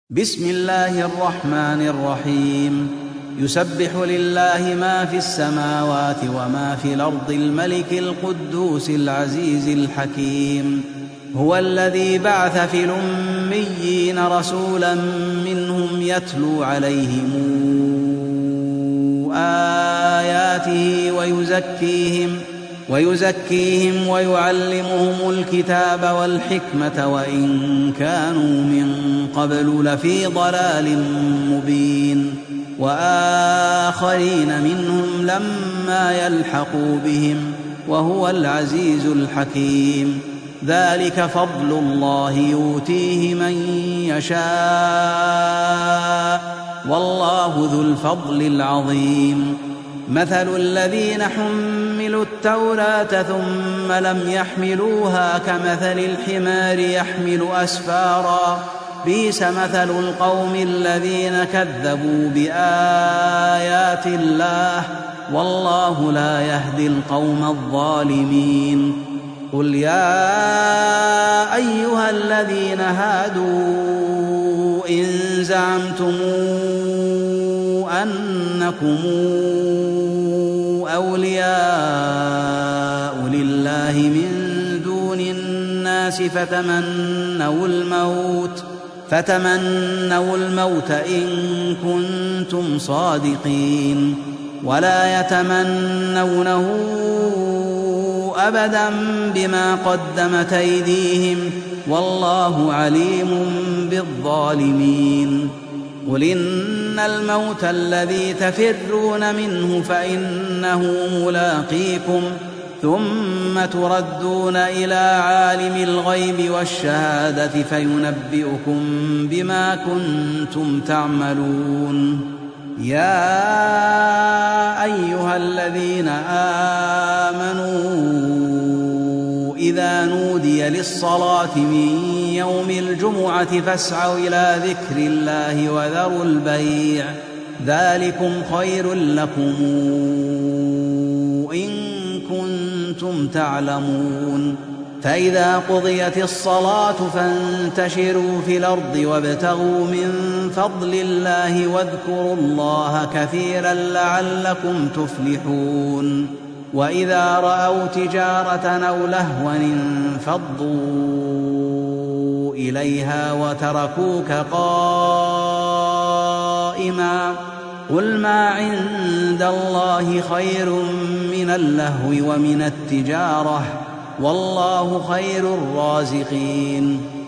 بسم الله الرحمن الرحيم. يسبح لله ما في السماوات وما في الأرض الملك القدوس العزيز الحكيم. هو الذي بعث في الأميين رسولا منهم يتلو عليهم آياته ويزكيهم ويعلمهم الكتاب والحكمة وإن كانوا من قبل لفي ضلال مبين، وآخرين منهم لما يلحقوا بهم وهو العزيز الحكيم. ذلك فضل الله يؤتيه من يشاء والله ذو الفضل العظيم. مثل الذين حملوا التوراة ثم لم يحملوها كمثل الحمار يحمل أسفارا، بئس مثل القوم الذين كذبوا بآيات الله والله لا يهدي القوم الظالمين. قل يا أيها الذين هادوا إن زعمتم أنكم أولياء لله من دون الناس فتمنوا الموت إن كنتم صادقين، ولا يتمنونه أبدا بما قدمت أيديهم والله عليم بالظالمين. قل إن الموت الذي تفرون منه فإنه ملاقيكم ثم تردون إلى عالم الغيب والشهادة فينبئكم بما كنتم تعملون. يا أيها الذين آمنوا إذا نودي للصلاة من يوم الجمعة فاسعوا إلى ذكر الله وذروا البيع، ذلكم خير لكم إن كنتم تعلمون. فإذا قضيت الصلاة فانتشروا في الأرض وابتغوا من فضل الله واذكروا الله كثيرا لعلكم تفلحون. وإذا رأوا تجارة أو لهوا انفضوا إليها وتركوك قائما، قل ما عند الله خير من اللهو ومن التجارة والله خير الرازقين.